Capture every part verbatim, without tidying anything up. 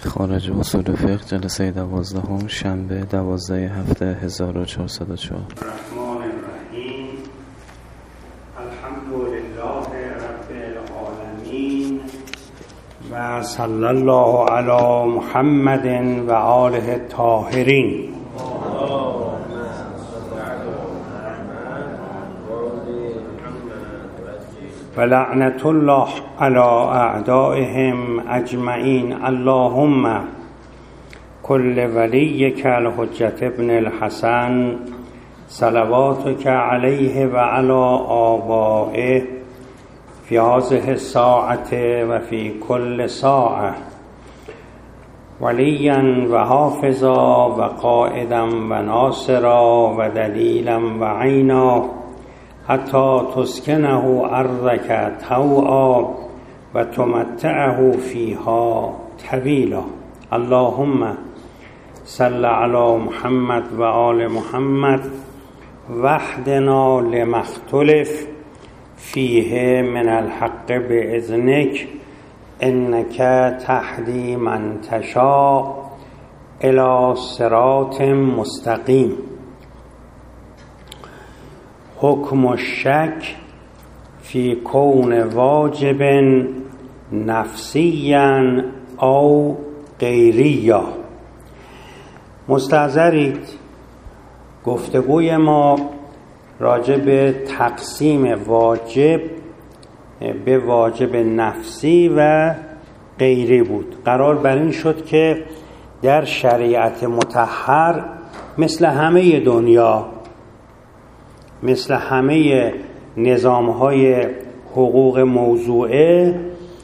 خارج اصول فقه جلسه دوازدهم شنبه دوازده هفته هزار و چهارصد و چهار. الرحمن الرحیم. الحمد لله رب العالمین و صلی الله علی محمد و آله الطاهرین. و لعنت الله علی اعدائهم اجمعین. اللهم کل ولیک الحجة ابن الحسن صلواتک علیه و علی آبائه فی هذه الساعة و فی کل ساعة ولیا و حافظا و قائدا و ناصرا و دلیلا و عینا حتی تسکنه ارضک طوعا و تمتعه فیها طویلا. اللهم صل علی محمد و آل محمد واهدنا لما اختلف فیه من الحق باذنک انک تهدی من تشاء الی صراط مستقیم. حکم الشک فی کون واجب نفسیا او غیریا. مستحضرید گفتگوی ما راجع به تقسیم واجب به واجب نفسی و غیری بود. قرار بر این شد که در شریعت مطهر مثل همه دنیا، مثل همه نظام‌های حقوق موضوعه،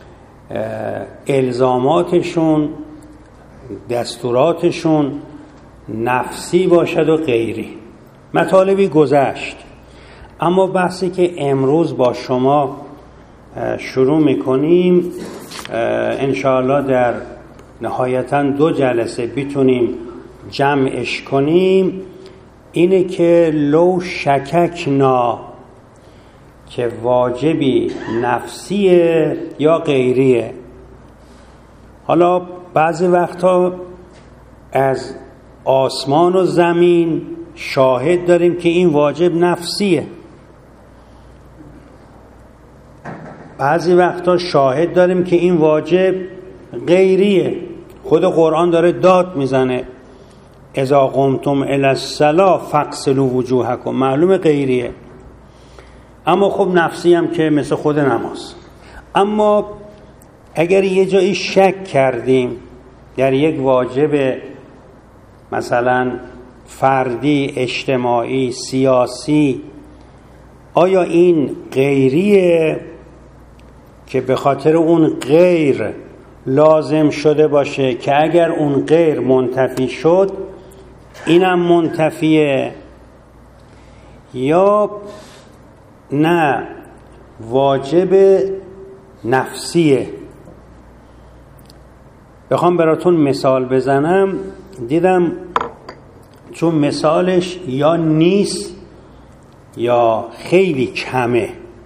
الزاماتشون، دستوراتشون نفسی باشد و غیری. مطالبی گذشت، اما بحثی که امروز با شما شروع میکنیم انشاءالله در نهایتاً دو جلسه بتونیم جمعش کنیم، اینه که لو شککنا که واجبی نفسیه یا غیریه. حالا بعضی وقتا از آسمان و زمین شاهد داریم که این واجب نفسیه، بعضی وقتا شاهد داریم که این واجب غیریه. خود قرآن داره داد میزنه اذا قمتم الی الصلاة فاغسلوا وجوهکم، معلومه غیریه، اما خب نفسی هم که مثل خود نماز. اما اگر یه جایی شک کردیم در یک واجب مثلا فردی، اجتماعی، سیاسی، آیا این غیریه که به خاطر اون غیر لازم شده باشه که اگر اون غیر منتفی شد اینم منتفیه، یا نه واجب نفسیه. بخوام براتون مثال بزنم، دیدم چون مثالش یا نیست یا خیلی کمه.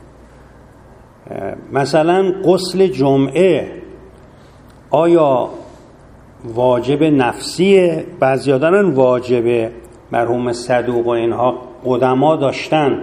مثلا غسل جمعه آیا واجب نفسیه؟ بعضیا دارن واجبه، مرحوم صدوق و اینها قدما داشتن،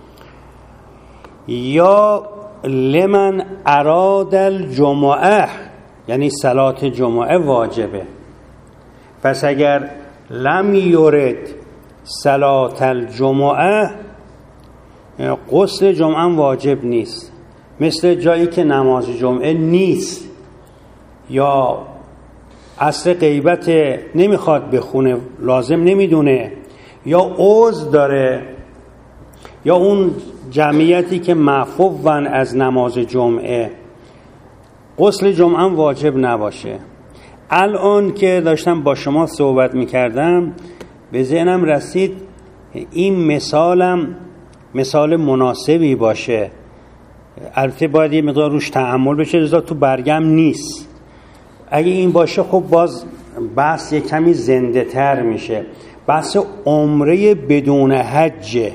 یا لمن اراد الجمعه یعنی صلات جمعه واجبه. پس اگر لم یورد صلات الجمعه غسل جمعه واجب نیست، مثل جایی که نماز جمعه نیست یا عصر غیبت نمیخواد بخونه، لازم نمیدونه، یا عذر داره، یا اون جمعیتی که معفوون از نماز جمعه، غسل جمعه واجب نباشه. الان که داشتم با شما صحبت میکردم به ذهنم رسید این مثالم مثال مناسبی باشه. البته باید یه مقدار روش تأمل بشه، رضا تو برگم نیست. اگه این باشه خب باز بحث یک کمی زنده تر میشه. بحث عمره بدون حجه.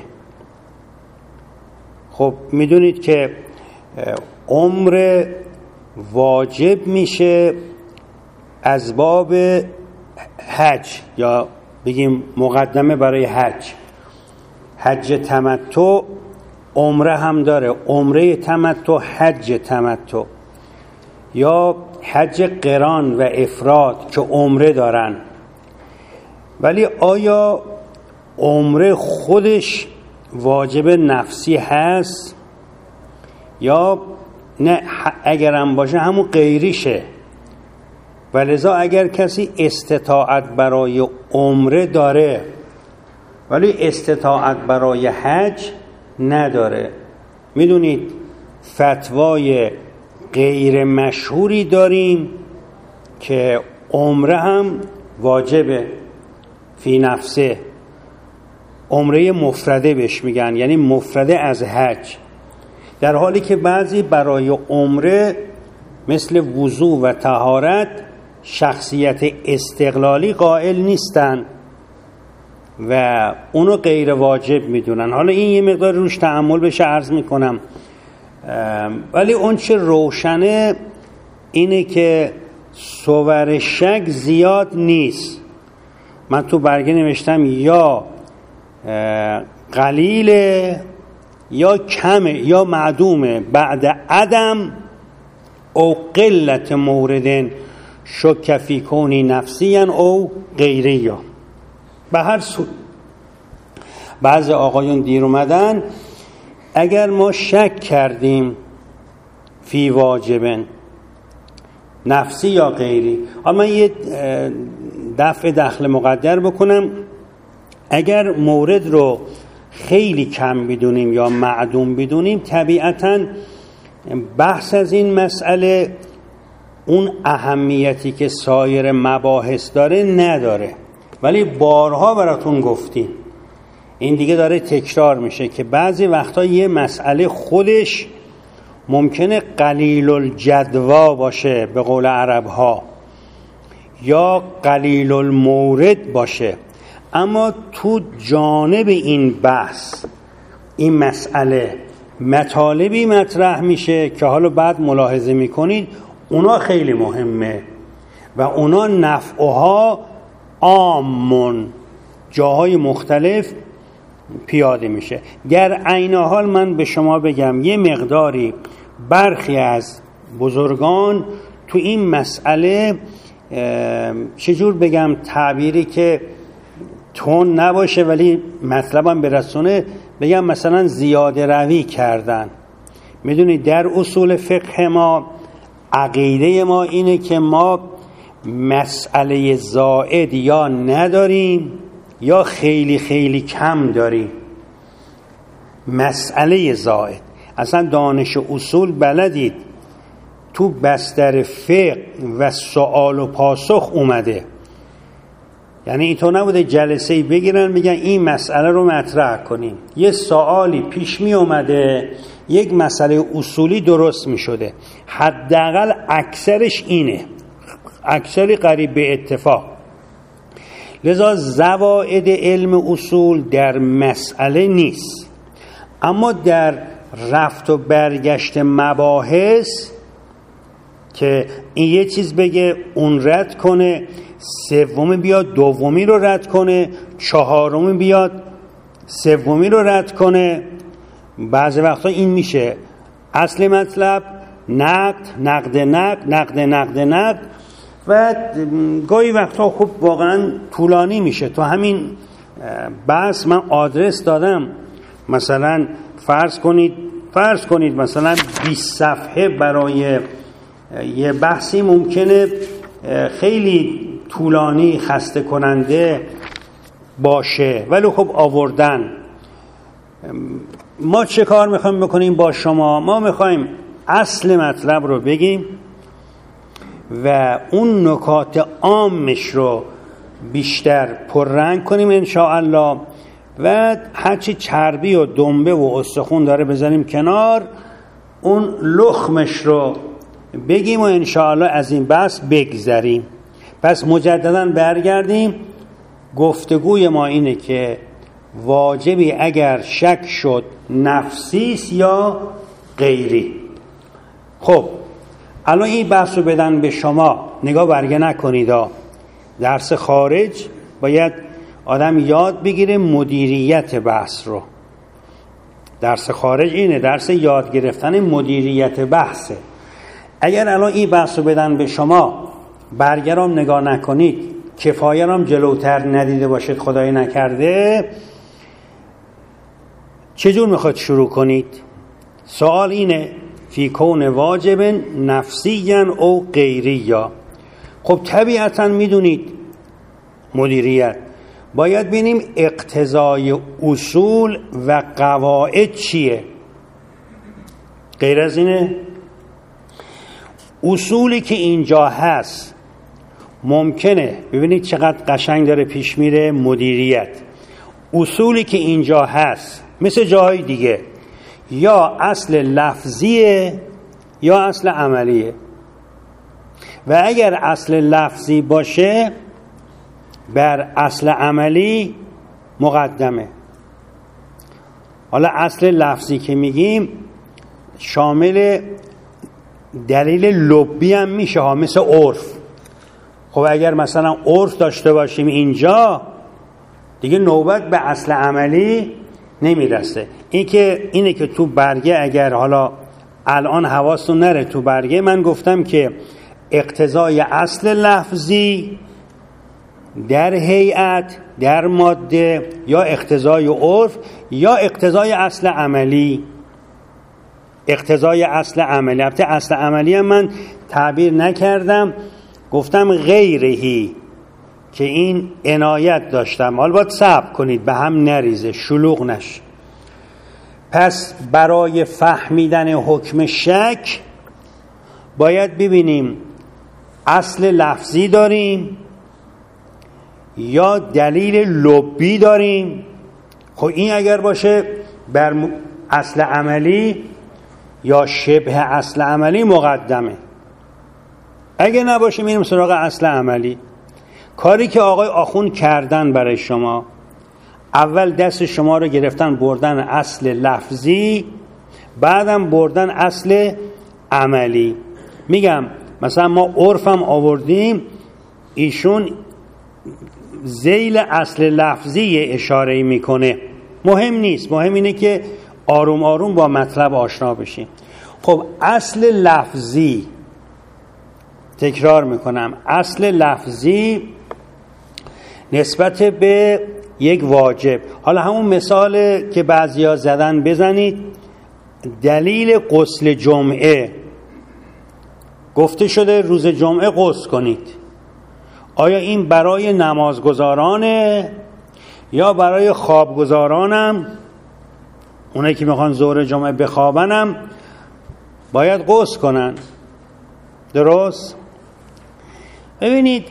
خب میدونید که عمره واجب میشه اسباب حج یا بگیم مقدمه برای حج، حج تمتع، عمره هم داره، عمره تمتع، حج تمتع، یا حج قران و افراد که عمره دارن. ولی آیا عمره خودش واجب نفسی هست یا نه؟ اگرم باشه همون غیریشه. ولذا اگر کسی استطاعت برای عمره داره ولی استطاعت برای حج نداره، میدونید فتوای غیر مشهوری داریم که عمره هم واجبه فی نفسه، عمره مفرده بهش میگن، یعنی مفرده از حج، در حالی که بعضی برای عمره مثل وضو و طهارت شخصیت استقلالی قائل نیستن و اونو غیر واجب میدونن. حالا این یه مقدار روش تأمل بشه عرض میکنم، ولی اون چه روشنه اینه که صور شک زیاد نیست. من تو برگه نوشتم یا قلیله یا کمه یا معدومه بعد عدم او قلت موردن شک فی کونی نفسیان او غیری. به هر صورت بعض آقایون دیر اومدن، اگر ما شک کردیم فی واجبن نفسی یا غیری، اما من یه دفع دخل مقدر بکنم، اگر مورد رو خیلی کم بدونیم یا معدوم بدونیم، طبیعتاً بحث از این مسئله اون اهمیتی که سایر مباحث داره نداره. ولی بارها براتون گفتیم، این دیگه داره تکرار میشه که بعضی وقتا یه مسئله خودش ممکنه قلیل الجدوا باشه به قول عرب ها، یا قلیل المورد باشه، اما تو جانب این بحث این مسئله مطالبی مطرح میشه که حالا بعد ملاحظه میکنید اونا خیلی مهمه و اونا نفعها عامون جاهای مختلف پیاده میشه. در عین حال من به شما بگم یه مقداری برخی از بزرگان تو این مسئله چجور بگم تعبیری که تون نباشه ولی مطلبم برسونه، بگم مثلا زیاده روی کردن. میدونید در اصول فقه ما عقیده ما اینه که ما مسئله زائد یا نداریم یا خیلی خیلی کم داریم. مسئله زائد اصلا دانش اصول بلدید تو بستر فقه و سوال و پاسخ اومده، یعنی اینطور نبوده جلسه‌ای بگیرن بگن این مسئله رو مطرح کنیم. یه سوالی پیش می اومده، یک مسئله اصولی درست می شده، حداقل اکثرش اینه، اکثری قریب به اتفاق. لذا زوائد علم اصول در مسئله نیست، اما در رفت و برگشت مباحث که این یه چیز بگه اون رد کنه، سومی بیاد دومی رو رد کنه، چهارمی بیاد سومی رو رد کنه، بعضی وقتا این میشه اصل مطلب نقد نقد نقد نقد نقد نقد و گاهی وقتا خب واقعا طولانی میشه. تو همین بحث من آدرس دادم، مثلا فرض کنید فرض کنید مثلا بیست صفحه برای یه بحثی ممکنه خیلی طولانی خسته کننده باشه، ولی خب آوردن. ما چه کار میخوایم بکنیم با شما؟ ما میخوایم اصل مطلب رو بگیم و اون نکات عامش رو بیشتر پررنگ کنیم انشاءالله و هرچی چربی و دنبه و استخون داره بذاریم کنار، اون لخمش رو بگیم و انشاءالله از این بحث بگذریم. پس مجددا برگردیم. گفتگوی ما اینه که واجبی اگر شک شد نفسیست یا غیری. خب الان این بحث رو بدن به شما، نگاه برگه نکنید ها. درس خارج باید آدم یاد بگیره مدیریت بحث رو. درس خارج اینه، درس یاد گرفتن مدیریت بحثه. اگر الان این بحث رو بدن به شما، برگرام نگاه نکنید، کفایه هم جلوتر ندیده باشید، خدای نکرده، چجور میخواد شروع کنید؟ سوال اینه فی کون واجب نفسیاً او غیریا. خب طبیعتاً میدونید مدیریت باید ببینیم اقتضای اصول و قواعد چیه. غیر از اینه اصولی که اینجا هست ممکنه، ببینید چقدر قشنگ داره پیش میره مدیریت. اصولی که اینجا هست مثل جاهای دیگه یا اصل لفظیه یا اصل عملیه، و اگر اصل لفظی باشه بر اصل عملی مقدمه. حالا اصل لفظی که میگیم شامل دلیل لبی هم میشه ها، مثل عرف. خب اگر مثلا عرف داشته باشیم اینجا دیگه نوبت به اصل عملی نمیرسه. این که اینه که تو برگه، اگر حالا الان حواستون نره تو برگه، من گفتم که اقتضای اصل لفظی در هیئت، در ماده، یا اقتضای عرف یا اقتضای اصل عملی. اقتضای اصل عملی، البته اصل عملی هم من تعبیر نکردم، گفتم غیرهی که این عنایت داشتم. حالا باید صبر کنید به هم نریزه، شلوغ نشه. پس برای فهمیدن حکم شک باید ببینیم اصل لفظی داریم یا دلیل لبی داریم. خب این اگر باشه بر اصل عملی یا شبه اصل عملی مقدمه. اگه نباشه میریم سراغ اصل عملی. کاری که آقای آخوند کردن برای شما، اول دست شما رو گرفتن بردن اصل لفظی، بعدم بردن اصل عملی. میگم مثلا ما عرفم آوردیم، ایشون ذیل اصل لفظی اشاره میکنه. مهم نیست، مهم اینه که آروم آروم با مطلب آشنا بشیم. خب اصل لفظی، تکرار میکنم، اصل لفظی نسبت به یک واجب. حالا همون مثال که بعضیا زدن بزنید. دلیل غسل جمعه، گفته شده روز جمعه غسل کنید. آیا این برای نمازگزارانه یا برای خوابگزارانم؟ اونایی که میخوان ظهر جمعه بخوابنم باید غسل کنن. درست؟ ببینید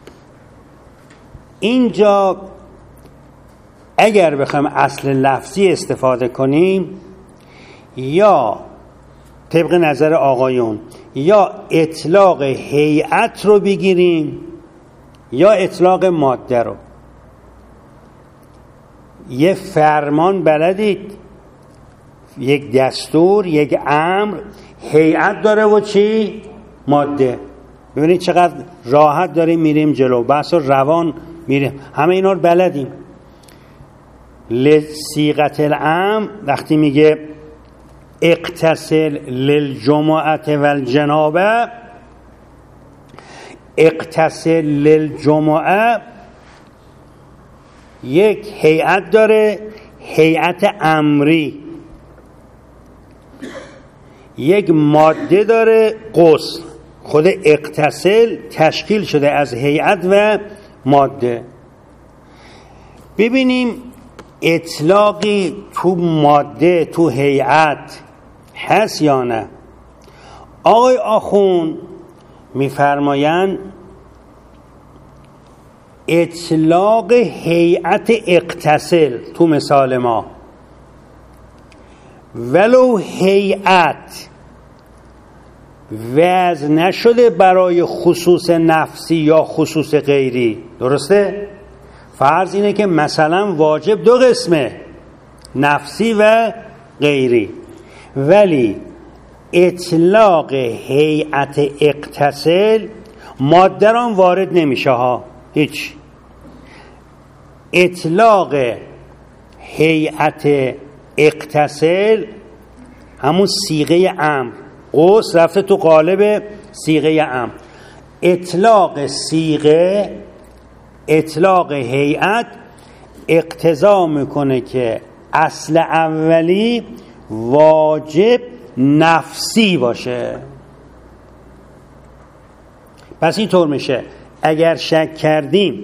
اینجا اگر بخوایم اصل لفظی استفاده کنیم، یا طبق نظر آقایون یا اطلاق هیئت رو بگیریم یا اطلاق ماده رو. یه فرمان بلدید، یک دستور، یک امر هیئت داره و چی؟ ماده. ببینید چقدر راحت داریم میریم جلو، بحث روان میریم، همه اینا رو بلدیم. لصیغت الامر وقتی میگه اغتسل للجمعه والجنابه، اغتسل للجمعه یک هیئت داره، هیئت امری، یک ماده داره غسل. خود اغتسل تشکیل شده از هیئت و ماده. ببینیم اطلاقی تو ماده، تو هیئت هست یا نه؟ آقای آخوند میفرمایند اطلاق هیئت اغتسل تو مثال ما، ولو هیئت وضع نشده برای خصوص نفسی یا خصوص غیری. درسته؟ فرض اینه که مثلا واجب دو قسمه، نفسی و غیری، ولی اطلاق هیئت اغتسل ماده را وارد نمیشه ها، هیچ. اطلاق هیئت اغتسل همون صیغه امر، قوس رفته تو قالب صیغه امر. اطلاق صیغه، اطلاق هیئت اقتضا میکنه که اصل اولی واجب نفسی باشه. پس اینطور میشه اگر شک کردیم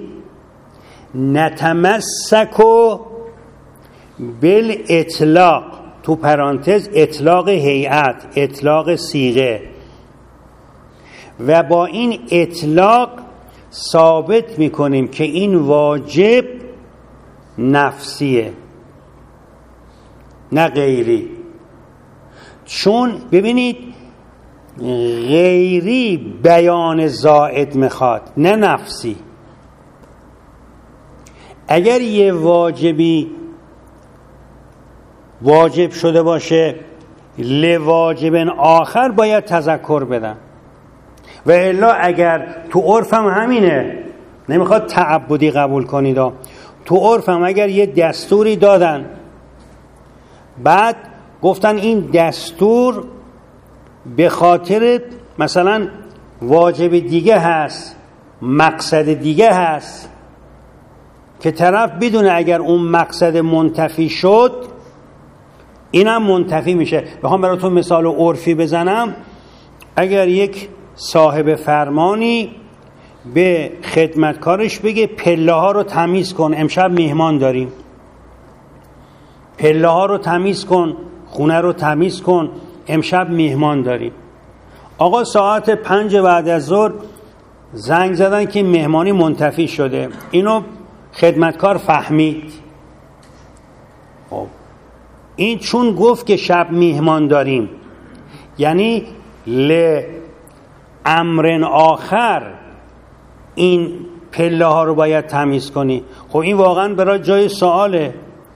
نتمسکو بالاطلاق، تو پرانتز اطلاق هیئت، اطلاق صیغه، و با این اطلاق ثابت میکنیم که این واجب نفسیه نه غیری. چون ببینید غیری بیان زائد میخواد نه نفسی. اگر یه واجبی واجب شده باشه لواجب آخر باید تذکر بدن، و الا اگر تو عرف هم همینه، نمیخواد تعبدی قبول کنید، تو عرف هم اگر یه دستوری دادن بعد گفتن این دستور به خاطر مثلا واجب دیگه هست، مقصد دیگه هست، که طرف بدونه اگر اون مقصد منتفی شد اینم منتفی میشه. بخوام براتون مثال عرفی بزنم، اگر یک صاحب فرمانی به خدمتکارش بگه پله ها رو تمیز کن، امشب میهمان داریم، پله ها رو تمیز کن، خونه رو تمیز کن، امشب میهمان داریم. آقا ساعت پنج بعد از ظهر زنگ زدن که مهمانی منتفی شده، اینو خدمتکار فهمید. خب این چون گفت که شب میهمان داریم، یعنی ل امر آخر این پله ها رو باید تمیز کنی. خب این واقعا برای جای سواله.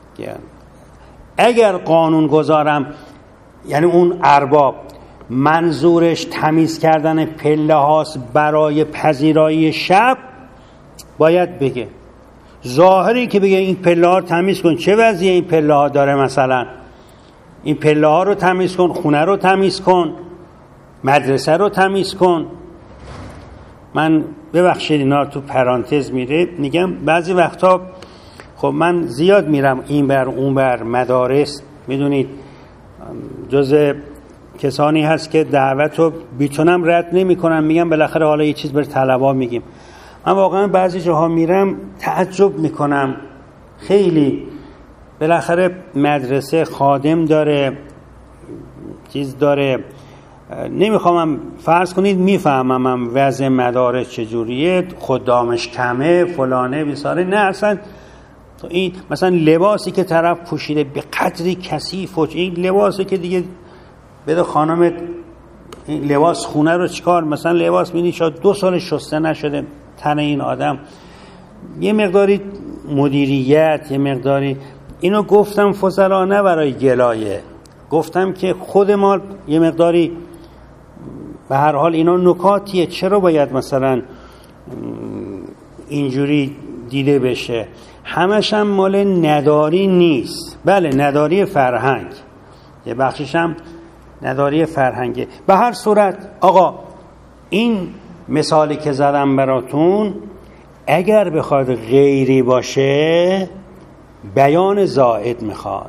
اگر قانون گذارم یعنی اون ارباب منظورش تمیز کردن پله هاست برای پذیرایی شب، باید بگه. ظاهری که بگه این پله ها رو تمیز کن، چه وضعیه این پله ها داره، مثلا این پله ها رو تمیز کن، خونه رو تمیز کن، مدرسه رو تمیز کن. من ببخشید اینا تو پرانتز میره میگم بعضی وقتا خب من زیاد میرم این بر اون بر مدارس، میدونید جز کسانی هست که دعوت رو بیتونم رد نمی کنم، میگم بالاخره حالا یه چیز بر طلبا میگیم. من واقعا بعضی جاها میرم تعجب میکنم، خیلی بالاخره مدرسه خادم داره، چیز داره، نمیخوامم فرض کنید میفهمم وضع مدارس چجوریه، خدامش کمه فلانه بیساره، نه اصلا این مثلا لباسی که طرف پوشیده به قدری کثیف و این لباسی که دیگه بده خانم این لباس خونه رو چیکار، مثلا لباس می‌بینی شاید دو سال شسته نشده تن این آدم، یه مقداری مدیریت، یه مقداری اینو گفتم فضلا نه برای گلایه، گفتم که خود ما یه مقداری به هر حال اینا نکاتیه، چرا باید مثلا اینجوری دیده بشه. همش هم مال نداری نیست، بله نداری فرهنگ، یه بخشش هم نداری فرهنگه. به هر صورت آقا این مثالی که زدم براتون اگر بخواد غیری باشه بیان زائد میخواد.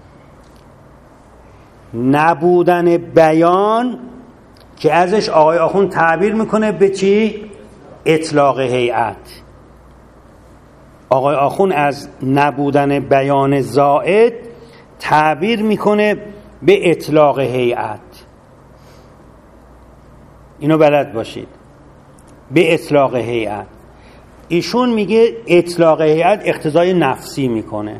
نبودن بیان که ازش آقای آخوند تعبیر میکنه به چی؟ اطلاق هیئت. آقای آخوند از نبودن بیان زائد تعبیر میکنه به اطلاق هیئت. اینو بلد باشید، به اطلاق هیئت. ایشون میگه اطلاق هیئت اقتضای نفسی میکنه،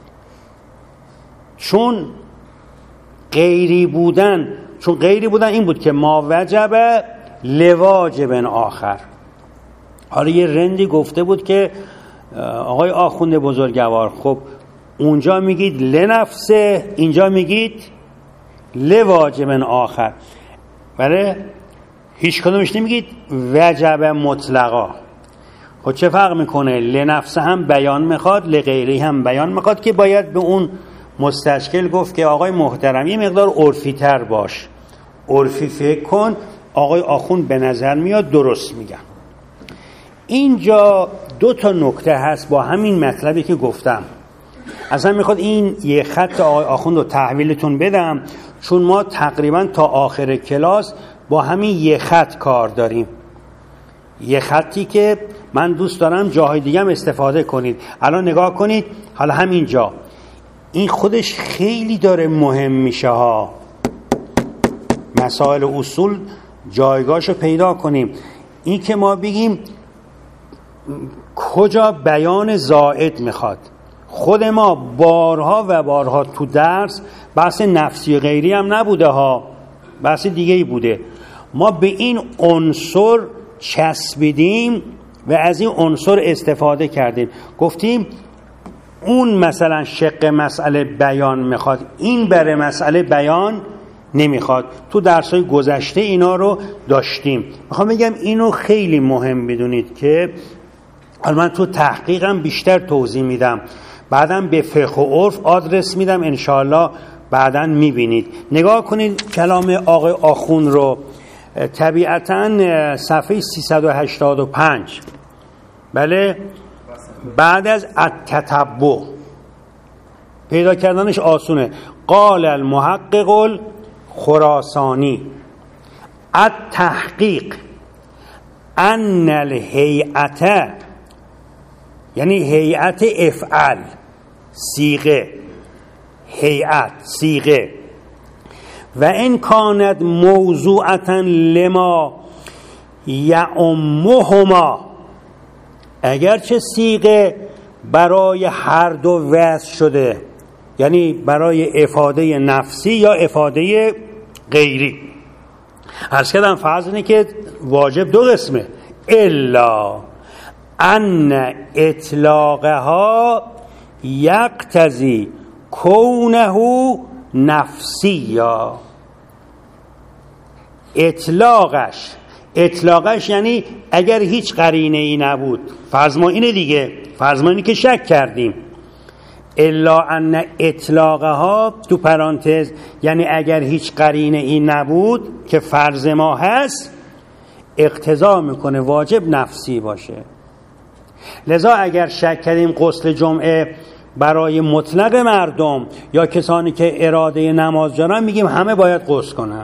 چون غیری بودن، چون غیری بودن این بود که ما وجب لواجب آخر. حالا یه رندی گفته بود که آقای آخوند بزرگوار خب اونجا میگید لنفسه، اینجا میگید لواجب آخر. بله هیچ کدومش نمیگید وجب مطلقا. خب چه فرق میکنه؟ لنفسه هم بیان میخواد، لغیری هم بیان میخواد، که باید به اون مستشکل گفت که آقای محترم یه مقدار عرفی تر باش، عرفی فکر کن، آقای آخوند به نظر میاد درست میگن. اینجا دو تا نکته هست با همین مطلبی که گفتم. اصلا میخواد این یه خط آقای آخوند رو تحویلتون بدم، چون ما تقریبا تا آخر کلاس با همین یه خط کار داریم. یه خطی که من دوست دارم جاهای دیگه هم استفاده کنید. الان نگاه کنید، حالا همینجا این خودش خیلی داره مهم میشه ها. مسائل اصول جایگاهشو پیدا کنیم. این که ما بگیم کجا بیان زائد میخواد. خود ما بارها و بارها تو درس بحث نفسی غیری هم نبوده ها، بحث دیگه ای بوده. ما به این عنصر چسبیدیم و از این عنصر استفاده کردیم. گفتیم اون مثلا شق مسئله بیان میخواد، این بره مسئله بیان نمیخواد. تو درس‌های گذشته اینا رو داشتیم. میخوام بگم اینو خیلی مهم بدونید که من تو تحقیقم بیشتر توضیح میدم، بعدم به فقه و عرف آدرس میدم، انشاءالله بعداً میبینید. نگاه کنید کلام آقای آخوند رو، طبیعتاً صفحه سیصد و هشتاد و پنج. بله بعد از التتبع پیدا کردنش آسونه. قال المحقق الخراسانی التحقیق ان الهیئت، یعنی هیئت افعل، صیغه، هیئت صیغه، و ان کانت موضوعتا لما یعمهما، اگرچه صیغه برای هر دو وضع شده، یعنی برای افاده نفسی یا افاده غیری. عرض کردم فرض اینه که واجب دو قسمه، الا ان اطلاقها یقتضی کونه نفسیا. اطلاقش اطلاقش یعنی اگر هیچ قرینه ای نبود، فرض ما اینه دیگه، فرض ما اینه که شک کردیم، الا ان اطلاقها تو پرانتز یعنی اگر هیچ قرینه ای نبود که فرض ما هست، اقتضا میکنه واجب نفسی باشه. لذا اگر شک کردیم غسل جمعه برای مطلق مردم یا کسانی که اراده نماز دارن، میگیم همه باید غسل کنن.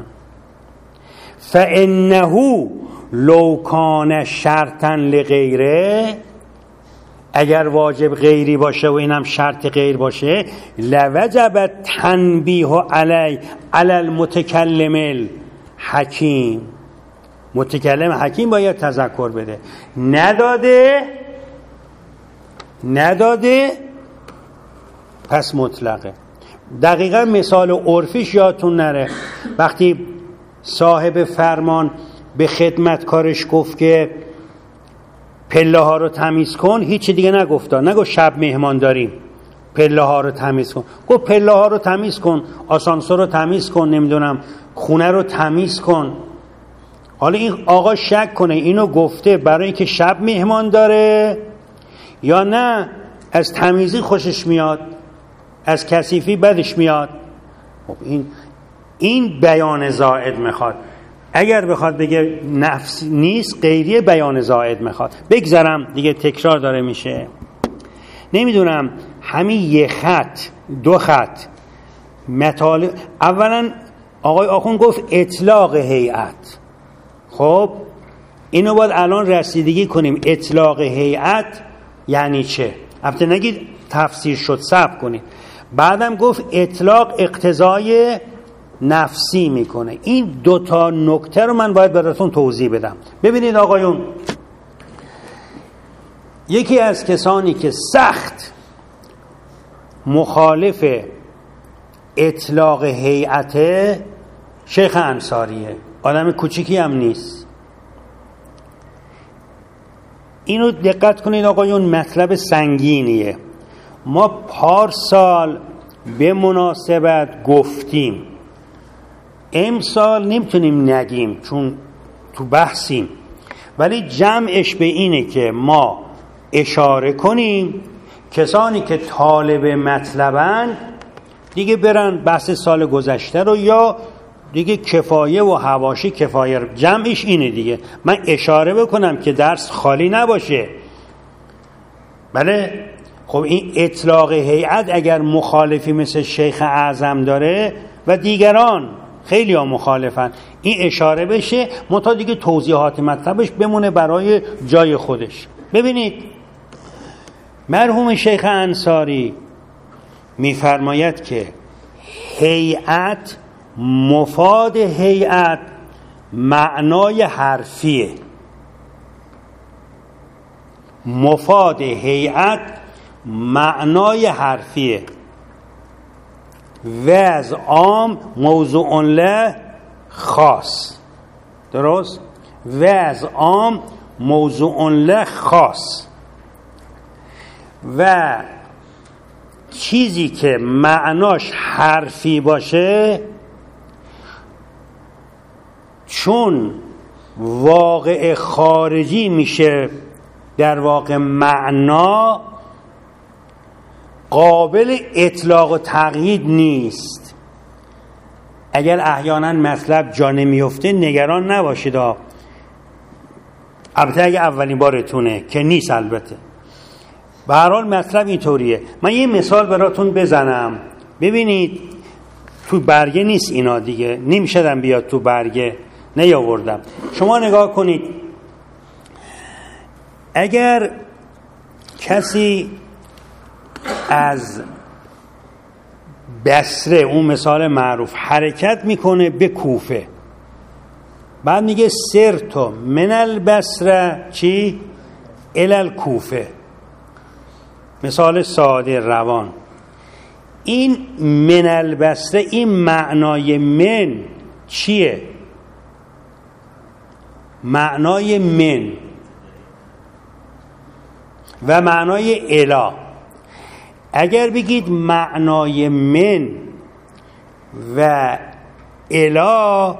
فانه لو کان شرطا لغیره، اگر واجب غیری باشه و اینم شرط غیر باشه، لوجب تنبیه علی علی المتکلم الحکیم. متکلم حکیم باید تذکر بده. نداده نداده پس مطلقه. دقیقا مثال عرفیش یادتون نره، وقتی صاحب فرمان به خدمتکارش گفت که پله ها رو تمیز کن، هیچ دیگه نگفت، نگفت شب مهمان داریم پله ها رو تمیز کن، گفت پله ها رو تمیز کن، آسانسور رو تمیز کن، نمیدونم خونه رو تمیز کن. حالا این آقا شک کنه اینو گفته برای اینکه شب مهمان داره یا نه از تمیزی خوشش میاد، از کثیفی بدش میاد. خب این این بیان زائد میخواد. اگر بخواد بگه نفس نیست، غیری بیان زائد میخواد. بگذارم دیگه، تکرار داره میشه. نمیدونم همین یه خط دو خط مطالب. اولا آقای آخوند گفت اطلاق هیئت. خب اینو باید الان رسیدگی کنیم. اطلاق هیئت یعنی چه؟ البته نگید تفسیر شد، صبر کنید. بعدم گفت اطلاق اقتضای نفسی میکنه. این دوتا نکته رو من باید براتون توضیح بدم. ببینید آقایون، یکی از کسانی که سخت مخالف اطلاق هیئت شیخ انصاریه. آدم کوچیکی هم نیست. اینو دقت کنید آقایون، مطلب سنگینیه. ما پارسال به مناسبت گفتیم امسال نمیتونیم نگیم چون تو بحثیم، ولی جمعش به اینه که ما اشاره کنیم کسانی که طالب مطلبن دیگه برن بحث سال گذشته رو، یا دیگه کفایه و حواشی کفایه رو. جمعش اینه دیگه، من اشاره بکنم که درس خالی نباشه. بله خب این اطلاق هیئت اگر مخالفی مثل شیخ اعظم داره و دیگران خیلی ها مخالفن، این اشاره بشه، منتها دیگه توضیحات مطلبش بمونه برای جای خودش. ببینید مرحوم شیخ انصاری میفرماید که هیئت، مفاد هیئت معنای حرفیه. مفاد هیئت معنای حرفیه. وضع عام موضوع له خاص. درست؟ وضع عام موضوع له خاص. و چیزی که معناش حرفی باشه چون واقع خارجی میشه، در واقع معنا قابل اطلاق و تقیید نیست. اگر احیانا مطلب جا نمیفته نگران نباشید، البته اگه اولین بارتونه که نیست، البته به هر حال مطلب اینطوریه. من یه مثال براتون بزنم ببینید. تو برگه نیست اینا دیگه، نمیشدم بیاد تو برگه، نیاوردم. شما نگاه کنید، اگر کسی از بصره، اون مثال معروف، حرکت میکنه به کوفه، بعد میگه سرتو من البصره چی؟ الی الکوفه، مثال ساده روان. این من البصره، این معنای من چیه؟ معنای من و معنای الی. اگر بگید معنای من و الی،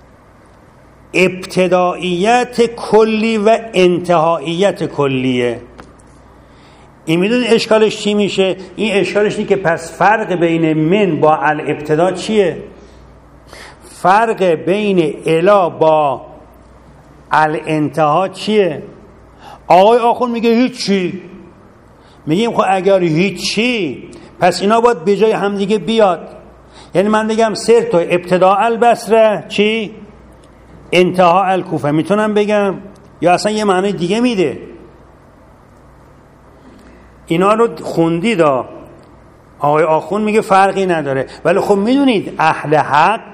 ابتداییت کلی و انتهاییت کلیه. این میدونید اشکالش چی میشه؟ این اشکالش اینه که پس فرق بین من با الابتدا چیه؟ فرق بین الی با الانتها چیه؟ آقای آخوند میگه هیچی. میگیم خب اگر هیچی پس اینا باید به جای همدیگه بیاد. یعنی من بگم سر تو ابتدا البصره چی؟ انتها الکوفه، میتونم بگم، یا اصلا یه معنی دیگه میده. اینا رو خوندید، آقای آخوند میگه فرقی نداره. ولی خب میدونید اهل حق،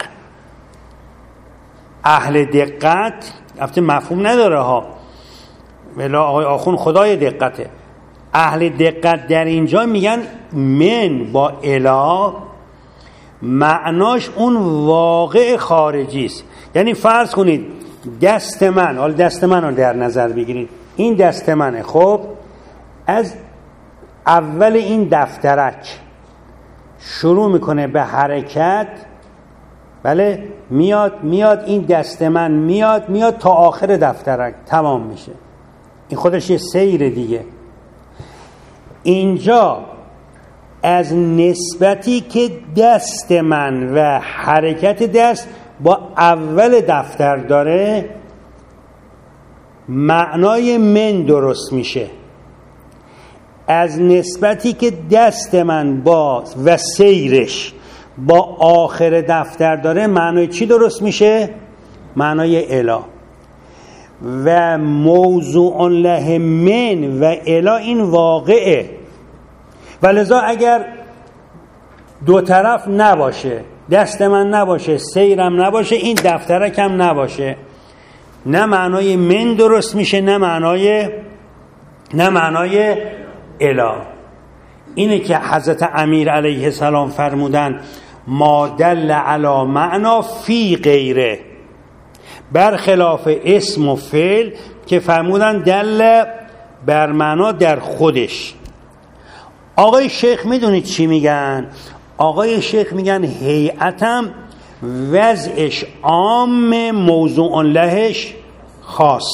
اهل دقت، البته مفهوم نداره ها، ولی آقای آخوند خدای دقته. اهل دقت در اینجا میگن من با الی معناش اون واقع خارجی است. یعنی فرض کنید دست من، حالا دست من رو در نظر بگیرید، این دست منه، خب از اول این دفترک شروع میکنه به حرکت، بله، میاد میاد این دست من میاد میاد تا آخر دفترک تمام میشه. این خودش یه سیر دیگه. اینجا از نسبتی که دست من و حرکت دست با اول دفتر داره معنای من درست میشه. از نسبتی که دست من با و سیرش با آخر دفتر داره معنای چی درست میشه؟ معنای الی. و موضوع له من و الی این واقعه. ولذا اگر دو طرف نباشه، دست من نباشه، سیرم نباشه، این دفترک هم نباشه، نه معنای من درست میشه، نه معنای نه معنای الی. اینه که حضرت امیر علیه السلام فرمودن ما دل علی معنا فی غیره، برخلاف اسم و فعل که فرمودن دل بر معنا در خودش. آقای شیخ میدونید چی میگن؟ آقای شیخ میگن هیئتم وضعش عام، موضوع لهش خاص.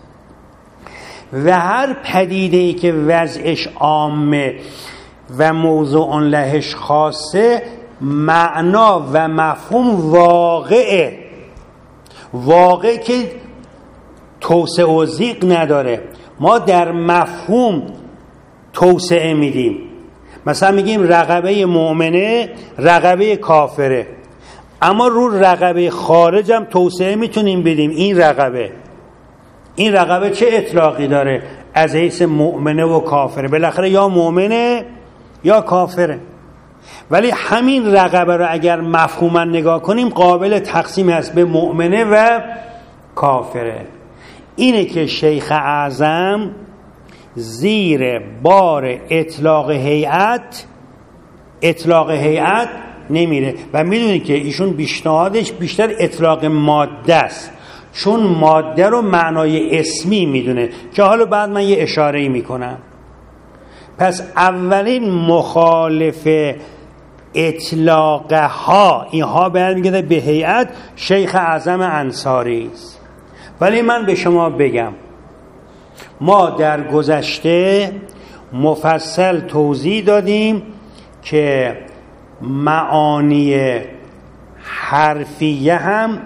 و هر پدیده‌ای که وضعش عامه و موضوع لهش خاصه، معنا و مفهوم واقعه، واقع که توسعه و ضیق نداره. ما در مفهوم توسعه میدیم، مثلا میگیم رقبه مؤمنه رقبه کافره، اما رو رقبه خارج هم توسعه میتونیم بدیم. این رقبه این رقبه چه اطلاقی داره؟ از حیث مؤمنه و کافره، بالاخره یا مؤمنه یا کافره. ولی همین رقبه رو اگر مفهوما نگاه کنیم قابل تقسیم هست به مؤمنه و کافره. اینه که شیخ اعظم زیر بار اطلاق هیئت اطلاق هیئت نمیره و میدونید که ایشون پیشنهادش بیشتر اطلاق ماده است، چون ماده رو معنای اسمی میدونه که حالا بعد من یه اشاره‌ای میکنم. پس اولین مخالف اطلاق ها اینها برمیگرده به هیئت شیخ اعظم انصاری است. ولی من به شما بگم ما در گذشته مفصل توضیح دادیم که معانی حرفیه هم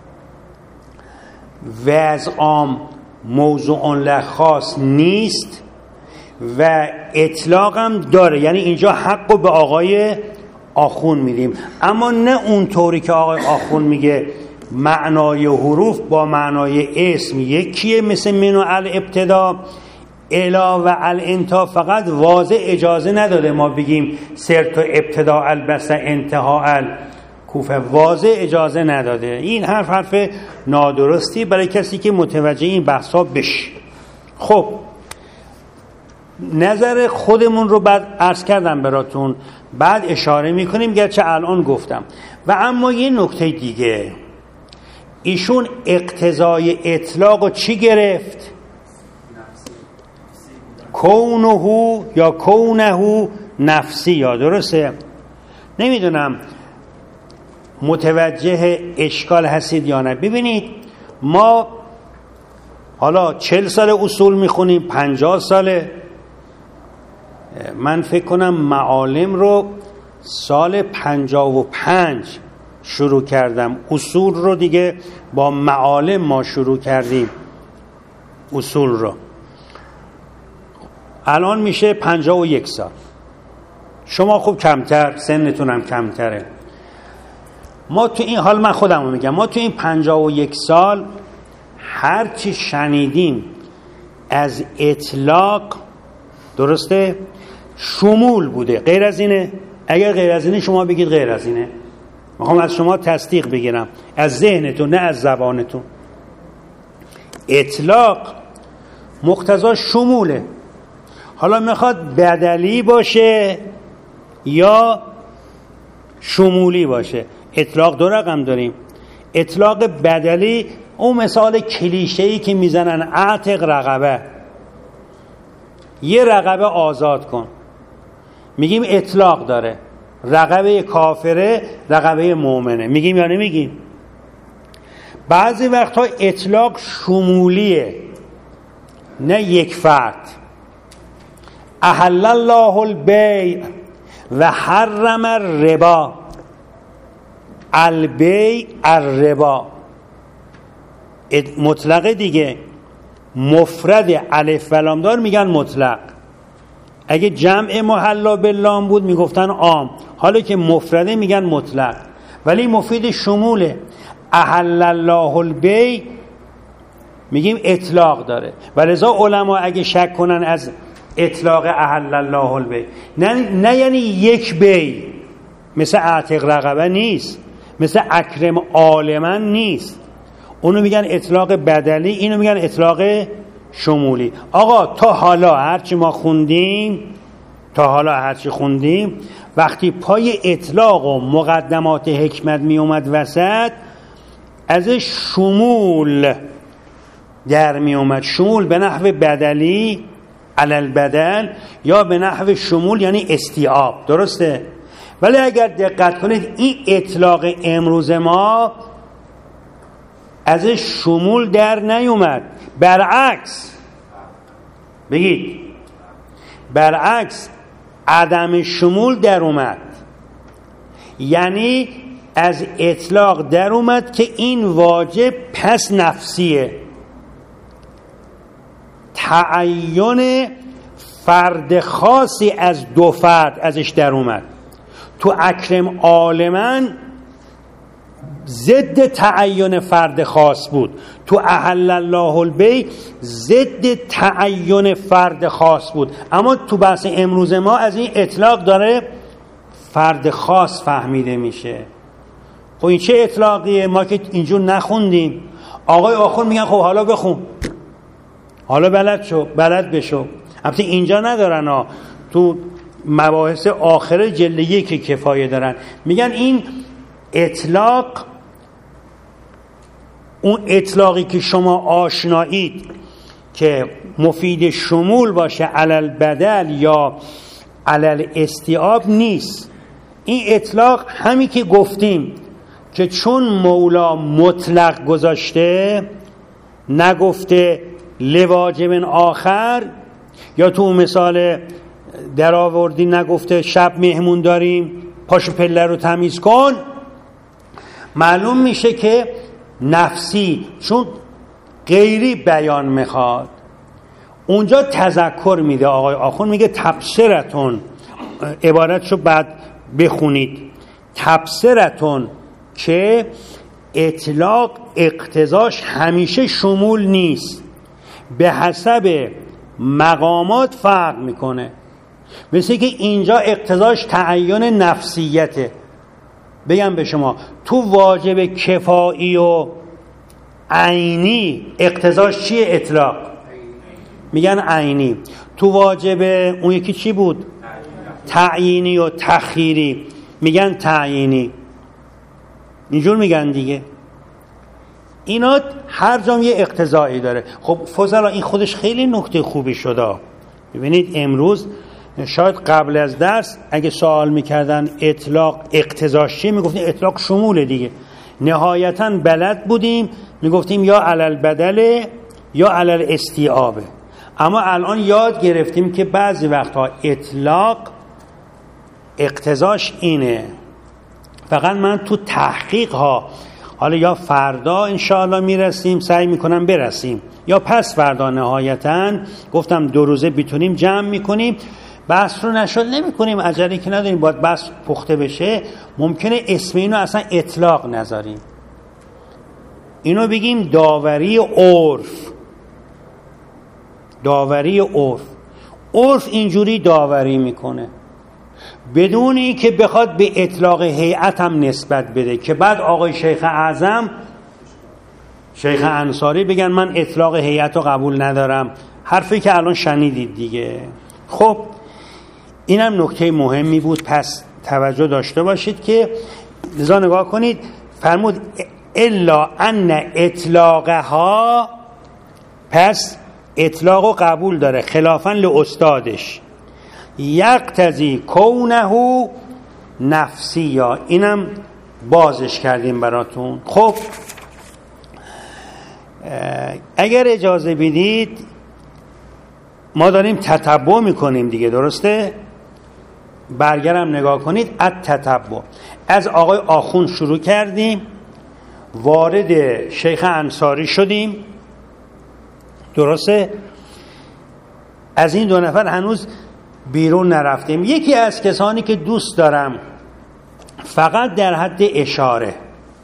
وضع عام موضوع له خاص نیست و اطلاق هم داره، یعنی اینجا حق رو به آقای آخون میدیم، اما نه اون طوری که آقای آخون میگه معنای حروف با معنای اسم یکیه، مثل من و الابتدا الا و الانتها. فقط واضح اجازه نداده ما بگیم سرت و ابتدا البسه انتها الکوفه، واضح اجازه نداده. این حرف حرف نادرستی برای کسی که متوجه این بحثا بشه. خب نظر خودمون رو بعد عرض کردم براتون، بعد اشاره میکنیم گرچه الان گفتم. و اما یه نکته دیگه، ایشون اقتضای اطلاق رو چی گرفت؟ کونه یا کونه نفسی، یا درسته؟ نمیدونم متوجه اشکال هستید یا نه. ببینید ما حالا چل سال اصول میخونیم، پنجاه ساله. من فکر کنم معالم رو سال پنجاه و پنج شروع کردم، اصول رو دیگه با معالم ما شروع کردیم اصول رو. الان میشه پنجاه و یک سال. شما خوب کمتر، سنتون هم کمتره. ما تو این حال من خودم رو میگم، ما تو این پنجاه و یک سال هرچی شنیدیم از اطلاق، درسته، شمول بوده. غیر از اینه؟ اگر غیر از اینه شما بگید غیر از اینه. میخوام از شما تصدیق بگیرم، از ذهنتون نه از زبانتون. اطلاق مقتضا شموله. حالا میخواد بدلی باشه یا شمولی باشه. اطلاق دو رقم داریم. اطلاق بدلی اون مثال کلیشه‌ای که میزنن اعتق رقبه، یه رقبه آزاد کن، میگیم اطلاق داره. رقبه کافره رقبه مؤمنه، میگیم یا نمیگیم؟ بعضی وقتها اطلاق شمولیه، نه یک فرد. احل الله البیع و حرم الربا. البیع الربا مطلق دیگه. مفرد الف و لام دار میگن مطلق. اگه جمع محلا باللام بود میگفتن عام، حالا که مفرده میگن مطلق، ولی مفید شموله. احل الله البیع میگیم اطلاق داره. ولذا علما اگه شک کنن از اطلاق احل الله البیع، نه, نه یعنی یک بیع، مثل اعتق رقبه نیست، مثل اکرم عالما نیست. اونو میگن اطلاق بدلی، اینو میگن اطلاق شمولی. آقا تا حالا هرچی ما خوندیم تا حالا هرچی خوندیم وقتی پای اطلاق و مقدمات حکمت می اومد وسط، ازش شمول در می اومد. شمول به نحو بدلی علل بدل، یا به نحو شمول یعنی استیعاب، درسته؟ ولی اگر دقت کنید این اطلاق امروز ما ازش شمول در نیومد، برعکس بگید برعکس عدم شمول در اومد. یعنی از اطلاق در اومد که این واجب پس نفسیه، تعین فرد خاصی از دو فرد ازش در اومد. تو اکرم عالما ضد تعین فرد خاص بود، تو احل الله البیع ضد تعین فرد خاص بود. اما تو بحث امروز ما از این اطلاق داره فرد خاص فهمیده میشه. خب این چه اطلاقیه؟ ما که اینجور نخوندیم. آقای آخون میگن خب حالا بخون، حالا بلد شو، بلد بشو. البته اینجا ندارن ها، تو مباحث آخر جلد یک که کفایه دارن. میگن این اطلاق، اون اطلاقی که شما آشنایید که مفید شمول باشه علل بدل یا علل استیعاب نیست. این اطلاق همین که گفتیم که چون مولا مطلق گذاشته، نگفته لواجب آخر، یا تو مثال در آوردی نگفته شب مهمون داریم پاشو پله رو تمیز کن، معلوم میشه که نفسی، چون غیری بیان میخواد. اونجا تذکر میده آقای آخون، میگه تبصرتون، عبارتشو بعد بخونید، تبصرتون که اطلاق اقتضاش همیشه شمول نیست، به حسب مقامات فرق میکنه. مثل که اینجا اقتضاش تعین نفسیته. بگم به شما تو واجب کفایی و عینی اقتضاش چیه؟ اطلاق میگن عینی. تو واجب اون یکی چی بود؟ تعیینی و تخییری میگن تعیینی. اینجور میگن دیگه. اینا هر جام یه اقتضایی داره. خب فضلا این خودش خیلی نکته خوبی شده. ببینید امروز شاید قبل از درس اگه سوال میکردن اطلاق اقتضاش چیه، میگفتیم اطلاق شموله دیگه. نهایتاً بلد بودیم میگفتیم یا علل بدله یا علل استیعابه. اما الان یاد گرفتیم که بعضی وقتها اطلاق اقتضاش اینه. فقط من تو تحقیق ها، حالا یا فردا انشاءالله میرسیم، سعی میکنم برسیم، یا پس فردا نهایتاً گفتم دو روزه بیتونیم جمع میکنیم. بحث رو نشد نمیکنیم، عجله که نداریم، باید بحث پخته بشه. ممکنه اسم اینو اصلا اطلاق نذاریم، اینو بگیم داوری عرف. داوری عرف، عرف اینجوری داوری میکنه بدون این که بخواد به اطلاق هیئت هم نسبت بده، که بعد آقای شیخ اعظم شیخ انصاری بگن من اطلاق هیئت رو قبول ندارم، حرفی که الان شنیدید دیگه. خب اینم نکته مهمی بود، پس توجه داشته باشید که لذا نگاه کنید فرمود الا ان اطلاقها، پس اطلاق قبول داره خلافاً لاستادش، یقتضی کونه نفسی، یا اینم بازش کردیم براتون. خب اگر اجازه بدید ما داریم تتبع میکنیم دیگه، درسته؟ برگرم نگاه کنید. از تتبع از آقای آخون شروع کردیم، وارد شیخ انصاری شدیم، درسته؟ از این دو نفر هنوز بیرون نرفتیم. یکی از کسانی که دوست دارم فقط در حد اشاره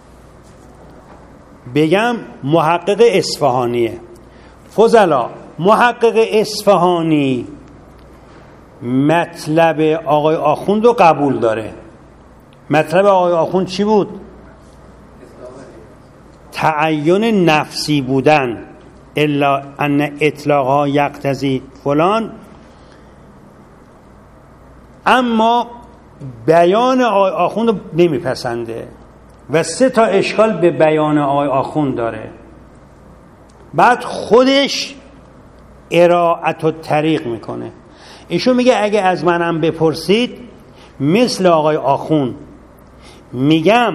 بگم محقق اصفهانیه. فضلا محقق اصفهانی مطلب آقای آخوند رو قبول داره. مطلب آقای آخوند چی بود؟ تعین نفسی بودن، الا ان اطلاقها یقتضی فلان. اما بیان آقای آخوند رو نمیپسنده و سه تا اشکال به بیان آقای آخوند داره. بعد خودش ارائت و طریق میکنه. ایشون میگه اگه از منم بپرسید مثل آقای آخون میگم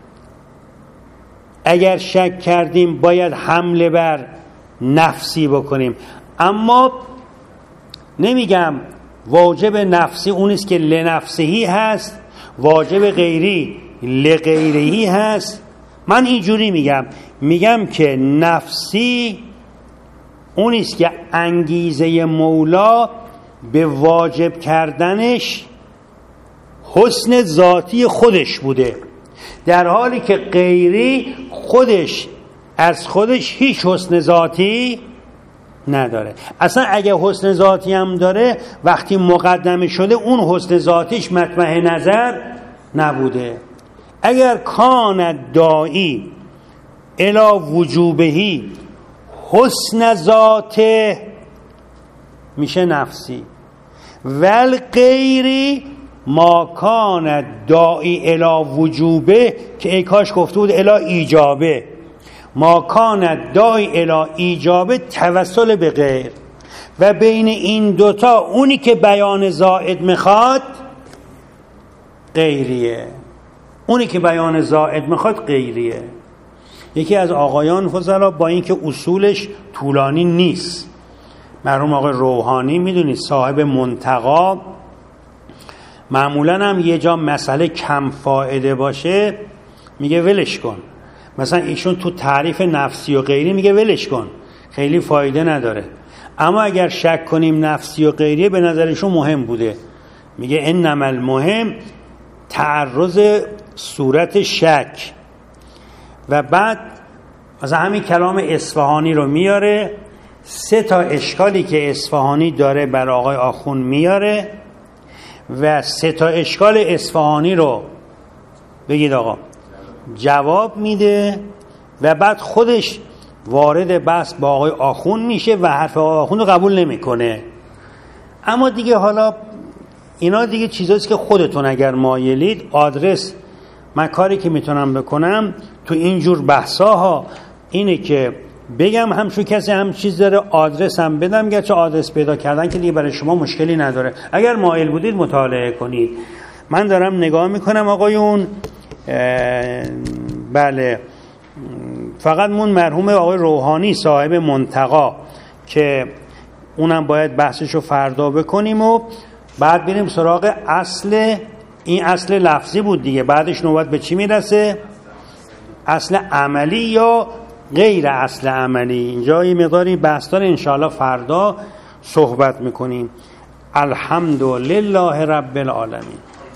اگر شک کردیم باید حمله بر نفسی بکنیم، اما نمیگم واجب نفسی اونیست که لنفسهی هست، واجب غیری لغیرهی هست. من اینجوری میگم میگم که نفسی اونیست که انگیزه مولا به واجب کردنش حسن ذاتی خودش بوده، در حالی که غیری خودش از خودش هیچ حسن ذاتی نداره. اصلا اگه حسن ذاتی هم داره وقتی مقدمه شده اون حسن ذاتیش مطمع نظر نبوده. اگر کان داعی الی وجوبهی حسن ذاته میشه نفسی، ول غیری ما کان داعی الی وجوبه که ای کاش گفته بود الی ایجابه، ما کان داعی الی ایجابه توسل به غیر. و بین این دوتا اونی که بیان زائد میخواد غیریه، اونی که بیان زائد میخواد غیریه. یکی از آقایان فضلا با اینکه اصولش طولانی نیست، مرحوم آقای روحانی میدونید صاحب منتقا، معمولا هم یه جا مسئله کم فایده باشه میگه ولش کن. مثلا ایشون تو تعریف نفسی و غیری میگه ولش کن، خیلی فایده نداره. اما اگر شک کنیم نفسی و غیری به نظرشون مهم بوده، میگه انما المهم تعرض صورت شک. و بعد مثلا همین کلام اصفهانی رو میاره، سه تا اشکالی که اصفهانی داره بر آقای آخون میاره و سه تا اشکال اصفهانی رو بگید آقا جواب میده و بعد خودش وارد بحث با آقای آخون میشه و حرف آقای آخون رو قبول نمیکنه. اما دیگه حالا اینا دیگه چیزاییست که خودتون اگر مایلید آدرس، من کاری که میتونم بکنم تو اینجور بحثاها اینه که بگم همشون کسی هم چیز داره آدرس هم بدم، گرچه آدرس پیدا کردن که دیگه برای شما مشکلی نداره، اگر مایل بودید مطالعه کنید. من دارم نگاه میکنم آقایون، بله فقط مون مرحوم آقای روحانی صاحب منتقا که اونم باید بحثشو فردا بکنیم و بعد بریم سراغ اصل. این اصل لفظی بود دیگه، بعدش نوبت به چی میرسه؟ اصل عملی یا غیر اصل عملی. اینجا یه مقداری بحث داره، انشاءالله فردا صحبت میکنیم. الحمدلله رب العالمین.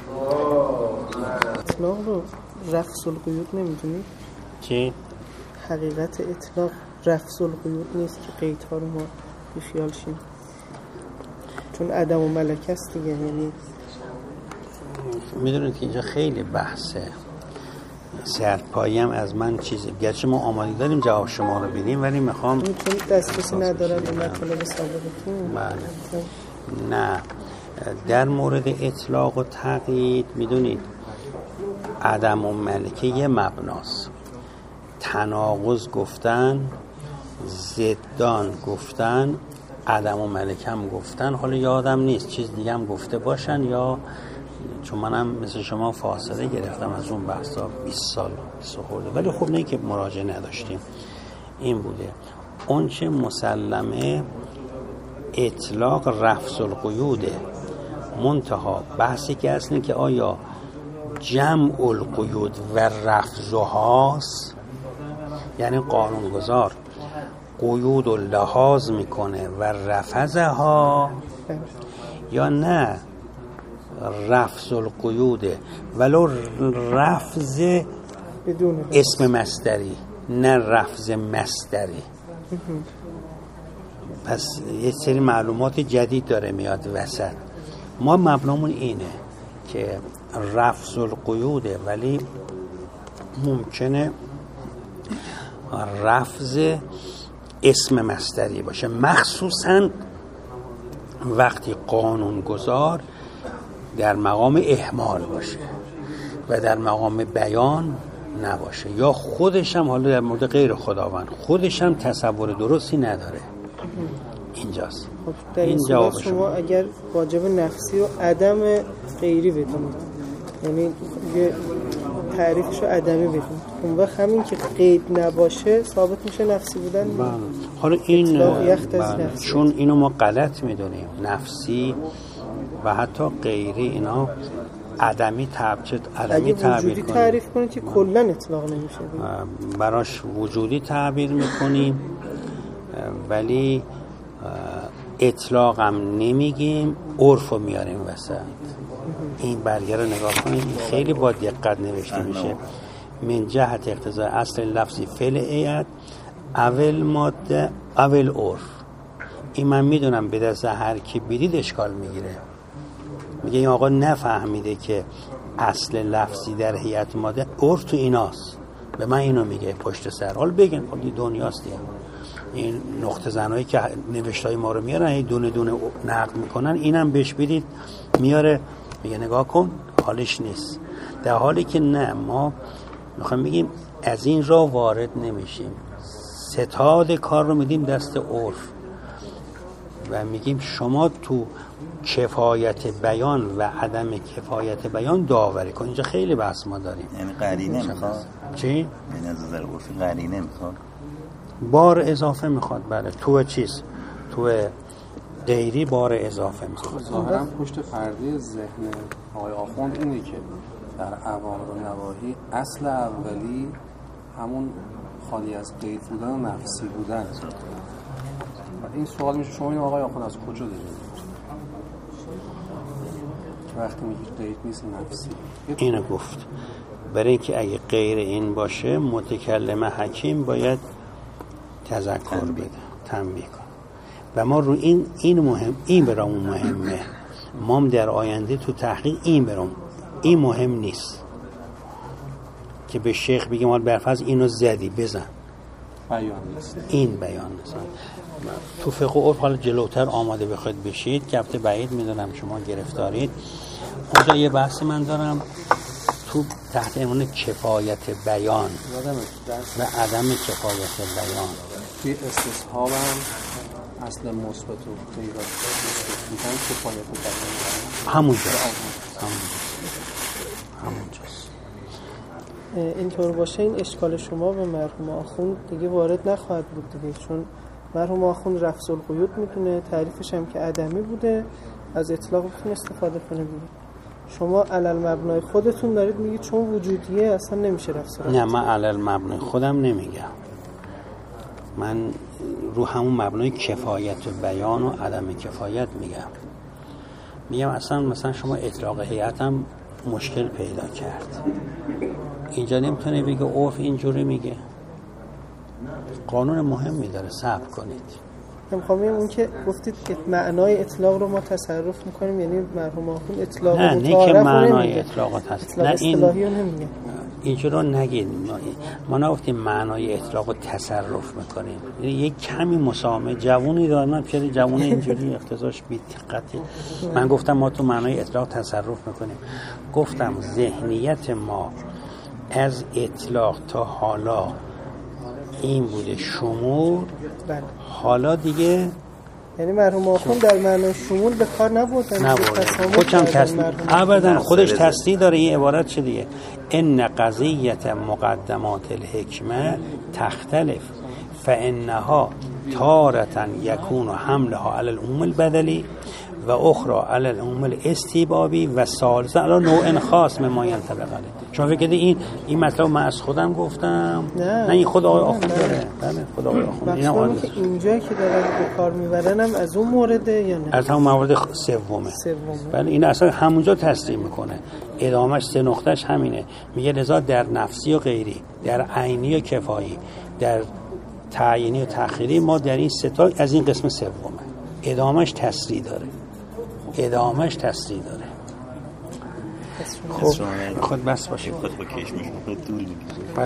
اطلاق رو رفض القیود نمیدونید؟ چی؟ حقیقت اطلاق رفض القیود نیست که قیدها رو ما بیخیال شیم، چون عدم و ملکه است دیگه. یعنی میدونید که اینجا خیلی بحثه، سرپایی هم از من چیزی، گرچه ما آمادگی داریم جواب شما رو بدیم ولی میخوام چون دسترسی ندارم به مطالب سابقتون. بله. نه، در مورد اطلاق و تقیید میدونید عدم و ملکه یه مبناست، تناقض گفتن، ضدان گفتن، عدم و ملکه هم گفتن. حالا یادم نیست چیز دیگه هم گفته باشن، یا چون منم مثل شما فاصله گرفتم از اون بحثا بیست سال خورده، ولی خب نه که مراجعه نداشتیم. این بوده اون چه مسلمه اطلاق رفض القیوده. منتها بحثی که اصلا که آیا جمع القیود و رفضهاست، یعنی قانونگذار قیود و لحاظ میکنه و رفضها، یا نه رفض القیوده ولو رفض بدون اسم مصدری، نه رفض مصدری. پس یه سری معلومات جدید داره میاد وسط. ما مبنامون اینه که رفض القیوده ولی ممکنه رفض اسم مصدری باشه، مخصوصا وقتی قانونگذار در مقام اهمال باشه و در مقام بیان نباشه، یا خودش هم حالا در مورد غیر خداوند خودش هم تصور درستی نداره. اینجا اینجاست. خب در این صورت شما اگر واجب نفسی و عدم غیری بدونید، یعنی یه تعریفش رو عدمی بدونید، اون وقت همین که قید نباشه ثابت میشه نفسی بودن. بله. حالا این بله. چون اینو ما غلط میدونیم، نفسی و حتی غیری اینا عدمی تعبیر عدمی تعبیر وجودی تعریف کنید که کلا اطلاق نمیشه، براش وجودی تعبیر میکنیم ولی اطلاق هم نمیگیم، عرف رو میاریم وسط. این برگه رو نگاه کنید، خیلی با دقت نوشته میشه. من جهت اقتضای اصل لفظی فعل ایت اول ماده اول عرف. این من میدونم به دست هر کی بیدید اشکال میگیره، میگه این آقا نفهمیده که اصل لفظی در هیئت ماده عرف تو ایناست، به من اینو میگه پشت سر. حالا بگن خب دنیاست دیگه. این نقطه زنایی که نوشتای ما رو میارن این دونه دونه نقد میکنن، اینم بهش بدید میاره میگه نگاه کن حالش نیست، در حالی که نه، ما میخوایم بگیم از این راه وارد نمیشیم، ستاد کار رو میدیم دست عرف و میگیم شما تو کفایت بیان و عدم کفایت بیان داوری کن. اینجا خیلی بحث ما داریم. یعنی قرینه میخواد؟ چی؟ یعنی از نظر عرفی قرینه میخواد؟ بار اضافه میخواد. بله تو چیز تو غیری بار اضافه میخواد. ظاهرا پشت پرده ذهن آقای آخوند اینه که در اوامر و نواهی اصل اولی همون خالی از قید بودن و نفسی بودن. این سوال میشه شما این آقای آخوند از کجا دارید که وقتی میگید قید نیست نفسی؟ اینو گفت برای اینکه اگه غیر این باشه متکلم حکیم باید تذکر بده، تنبیه کن و ما رو این این مهم این برامون مهمه. ما هم در آینده تو تحقیق این برام این مهم نیست که به شیخ بگیم حال برفض اینو زدی بزن، بیان نیست، این بیان نیست. تو فقه و عرف حالا جلوتر آماده بخواید بشید که هفته بعید میدونم شما گرفتارید. اونجا یه بحث من دارم تو تحت عنوان کفایت بیان و عدم کفایت بیان. توی استصحاب هم اصل مثبت و غیر مثبت میگن کفایت بیان همونجا همونجاست. اینطور باشه این اشکال شما به مرحوم آخوند دیگه وارد نخواهد بود دیگه، چون مرحوم آخوند رفض القیود میتونه، تعریفش هم که عدمی بوده، از اطلاق بتونه استفاده کنه بوده. شما علل مبنای خودتون دارید میگید چون وجودیه اصلا نمیشه رفض. نه من علل مبنای خودم نمیگم، من رو همون مبنای کفایت بیان و عدم کفایت میگم. میگم اصلا مثلا شما اطلاق هیئت هم مشکل پیدا کرد، اینجا نمیتونه بگه عرف اینجوری میگه، قانون مهمی داره، صبر کنید. میخوام بگم اون که گفتید معنای اطلاق رو ما تصرف میکنیم، یعنی مرحوم آخوند اطلاق نه نه که معنای اطلاق تصرف نه اصطلاحی رو نمیگه، اینجورا نگید. ما نگفتیم معنای اطلاق رو تصرف میکنیم، یعنی یک کمی مسامه جوونی دارن چه جوون اینجوری اختزاش بی دقتی. من گفتم ما تو معنای اطلاق تصرف میکنیم، گفتم ذهنیت ما از اطلاق تا حالا این بوده شمول. بله. حالا دیگه یعنی مرحوم آخوند در معنای شمول به کار نبردن، نبردن خودشم تصدیق ابدا خودش تصدیق داره. این عبارت چه دیگه؟ ان قضیت مقدمات الحکمه تختلف فانها تارة یکون حملها علی العموم البدلی و اخرى علی العموم الاستیبابی و ثالثا علی نوع خاص مما ینطبق علیه. شما فکر کنید این این مطلب من از خودم گفتم؟ نه, نه این خود آقای آخوند داره. بله خود آقای آخوند. اینا که اینجا که دارن به کار میبرن هم از اون مورده یا نه؟ از همون موارد سومه. سومه. بله این اصلا همونجا تصدیق میکنه. ادامهش سه نقطهش همینه. میگه لذا در نفسی و غیری، در عینی و کفایی، در تعیینی و تأخیری ما در این سه تا از این قسم سومه. ادامهش تصریح داره. ادامهش تصریح داره. خب خود بس باشه. خود با کشمش خود دول میگه.